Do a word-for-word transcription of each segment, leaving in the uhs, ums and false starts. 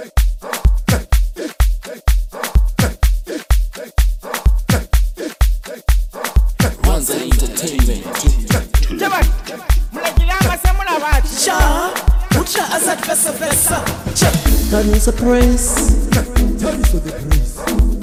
Rwanza Entertainment. Jamani, mnajilamba sema na watu. Sha, ucha azat pesa pesa. That is a praise. That is the praise.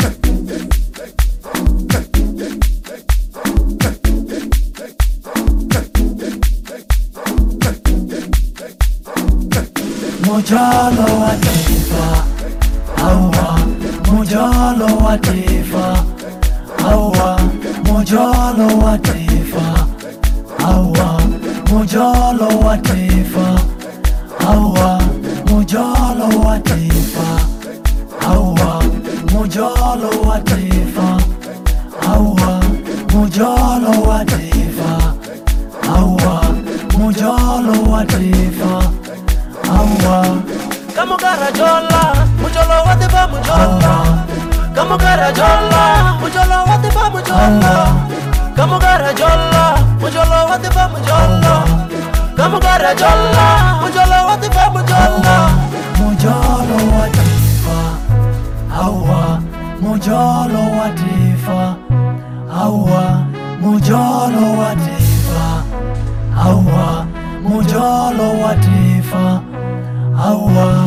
Mujalo wa taifa, awa, mujalo wa taifa, awa, mujalo wa taifa, awa, mujalo wa taifa, awa, mujalo wa taifa, awa, mujalo wa taifa, awa, mujalo wa taifa, awa, mujalo wa taifa. Awa, Kamugara jola, mujolo wa tifa mujola. Kamugara jola, mujolo wa tifa mujola. Kamugara jola, mujolo wa tifa mujola. Kamugara jola, mujolo wa tifa mujola. mujalo wa taifa, awa, mujalo wa taifa, awa, mujalo wa taifa, awa, mujalo wa taifa, awa.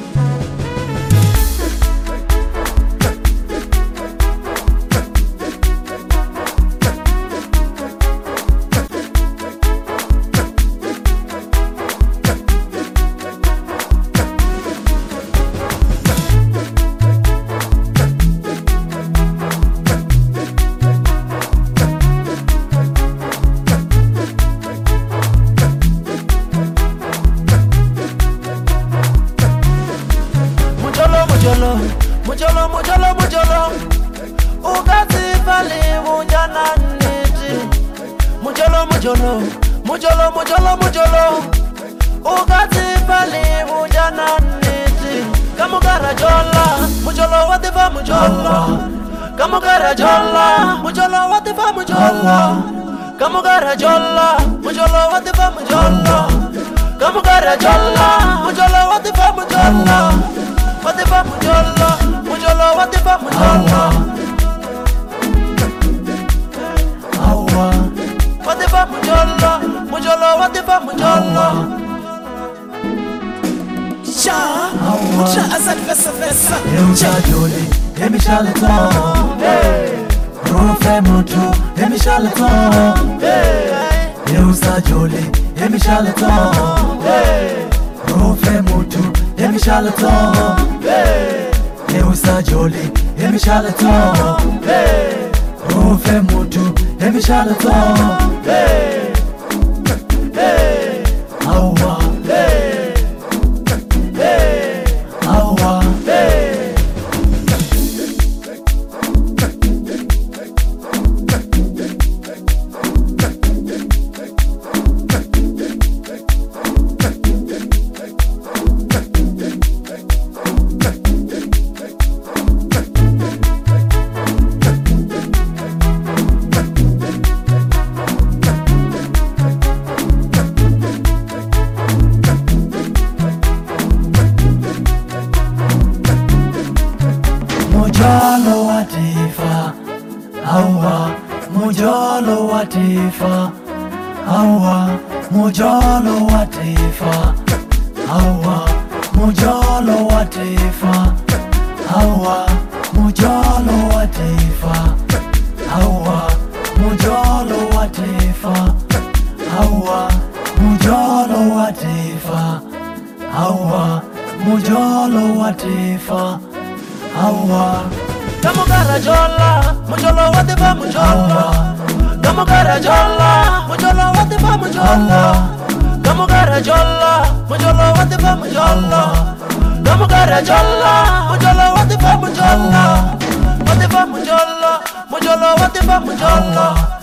Mujolo, mujolo, mujolo, mujolo. Ugati fali mujana niti. Mujolo, mujolo, mujolo, mujolo, mujolo. Ugati fali mujana niti. Kamugara jola, mujolo watifa mujolo. Kamugara jola, mujolo watifa mujolo. Kamugara jola, mujolo watifa mujolo. Kamugara jola, mujolo watifa mujolo. Watifa mujolo, mujolo watifa mujolo. Awa, Watifa mujolo, mujolo watifa mujolo. sha, ucha azat pesa pesa. Eucha joli, emi shaleton. Rufe mutu, emi shaleton. Eucha joli, emi shaleton. Rufe mutu, emi shaleton. Eucha joli, emi shaleton. Rufe mutu, emi shaleton. Awa, awa, mujalo wa taifa, awa, mujalo wa taifa, awa, mujalo wa taifa, awa, mujalo wa taifa, awa, mujalo wa taifa, awa, mujalo wa taifa, awa, mujalo wa taifa, awa, mujalo wa taifa, awa. Kamugara jola, mujolo watifa mujolo. Kamugara jola, mujolo watifa mujolo. Kamugara jola, mujolo watifa mujolo. Kamugara jola, mujolo watifa mujolo. Watifa mujolo, mujolo watifa mujolo.